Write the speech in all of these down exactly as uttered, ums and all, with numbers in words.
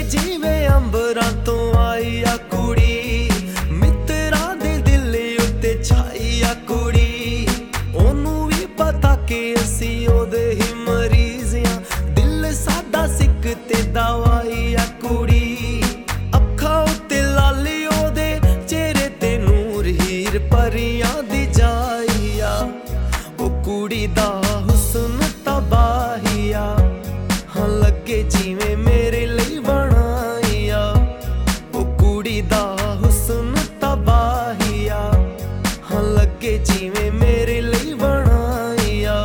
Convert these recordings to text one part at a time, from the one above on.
ਜਿਵੇਂ ਅੰਬਰਾਂ ਤੋਂ ਆਈ ਆ ਕੁੜੀ, ਮਿੱਤਰਾਂ ਦੇ ਦਿਲ ਉੱਤੇ ਛਾਈ ਆ ਕੁੜੀ। ਉਹਨੂੰ ਵੀ ਪਤਾ ਕਿ ਅਸੀਂ ਉਹਦੇ ਹੀ ਮਰੀਜ਼ ਆਂ, ਦਿਲ ਸਾਡਾ ਸਿੱਕ ਤੇ ਦਵਾਈ ਆ ਕੁੜੀ। ਅੱਖਾਂ ਉੱਤੇ ਲਾਲੀ ਉਹਦੇ, ਚਿਹਰੇ ਤੇ ਨੂਰ, ਹੀਰ ਪਰੀਆਂ ਦੀ ਜਾਈ ਆ। ਉਹ ਕੁੜੀ ਦਾ ਹੁਸਨ ਤਬਾਹੀ ਆ, ਹਾਂ ਲੱਗੇ ਜਿਵੇਂ ਮੇਰੇ ਲਈ ਬਣਾਈ ਆ। ਉਹ ਕੁੜੀ ਦਾ ਹੁਸਨ ਤਬਾਹੀ ਆ, ਹਾਂ ਲੱਗੇ ਜਿਵੇਂ ਮੇਰੇ ਲਈ ਬਣਾਈ ਆ।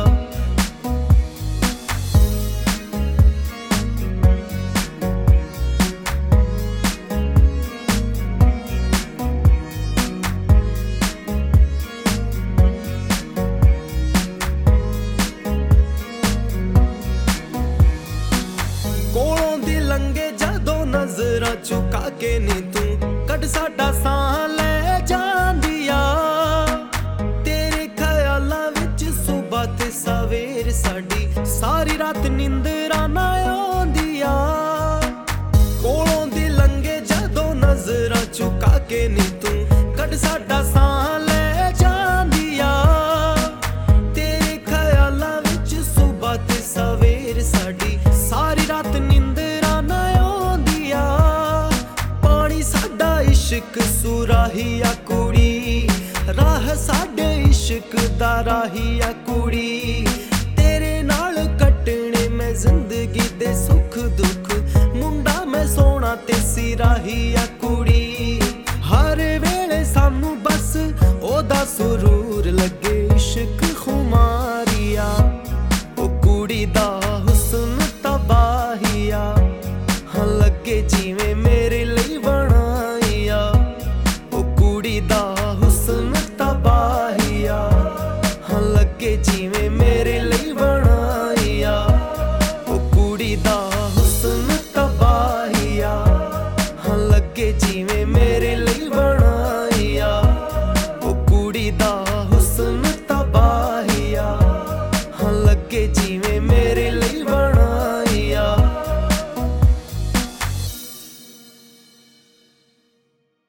ਕੋਲੋਂ ਦੀ ਲੰਘੇ ਜਦੋਂ ਨਜ਼ਰਾਂ ਝੁਕਾ ਕੇ ਨੀ ਤੂੰ, ਕੱਢ ਸਾਡਾ ਸਾਹ ਲੈ ਜਾਂਦੀ ਆ। ਤੇਰੇ ਖਿਆਲਾਂ ਵਿੱਚ ਸੁਬਹ ਤੇ ਸਵੇਰ ਸਾਡੀ ਸਾਰੀ ਰਾਤ ਨੀਂਦਰਾਂ ਨਾ ਆਉਂਦੀ ਆ। ਕੋਲੋਂ ਦੀ ਲੰਘੇ ਜਦੋਂ ਨਜ਼ਰਾਂ ਝੁਕਾ ਕੇ ਨੀ ਤੂੰ, ਕੱਢ ਸਾਡਾ ਸਾਹ ਲੈ ਜਾਂਦੀ ਆ। ਤੇਰੇ ਖਿਆਲਾਂ ਵਿੱਚ ਸੁਬਹ ਤੇ ਸਵੇਰ ਸਾਡੀ ਸਾਰੀ ਰਾਤ ਨੀਂਦਰਾਂ ਨਾ ਆਉਂਦੀ ਆ। ਪਾਣੀ ਸਾਡਾ ਇਸ਼ਕ ਸੁਰਾਹੀ ਆ ਕੁੜੀ, ਰਾਹ ਸਾਡੇ ਇਸ਼ਕ ਦਾ ਰਾਹੀ ਆ ਕੁੜੀ। ਤੇਰੇ ਨਾਲ ਕੱਟਣੇ ਮੈਂ ਜ਼ਿੰਦਗੀ ਦੇ ਸੁੱਖ ਦੁੱਖ, ਮੁੰਡਾ ਮੈਂ ਸੋਹਣਾ ਤੇ ਸਿਰਾਹੀ ਆ ਕੁੜੀ। ਹਰ ਵੇਲੇ ਸਾਨੂੰ ਬਸ ਉਹਦਾ ਸਰੂਰ ਲੱਗੇ, ਇਸ਼ਕ ਖੁਮਾਰੀ ਆ। ਉਹ ਕੁੜੀ ਦਾ ਹੁਸਨ ਤਬਾਹੀ ਆ, ਹਾਂ ਲੱਗੇ ਜਿਵੇਂ ਮੇਰੇ ਲਈ ਬਣਾਈ ਆ। ਉਹ ਕੁੜੀ ਦਾ ਹੁਸਨ ਤਬਾਹੀ ਆ, ਹਾਂ ਲੱਗੇ ਜਿਵੇਂ ਮੇਰੇ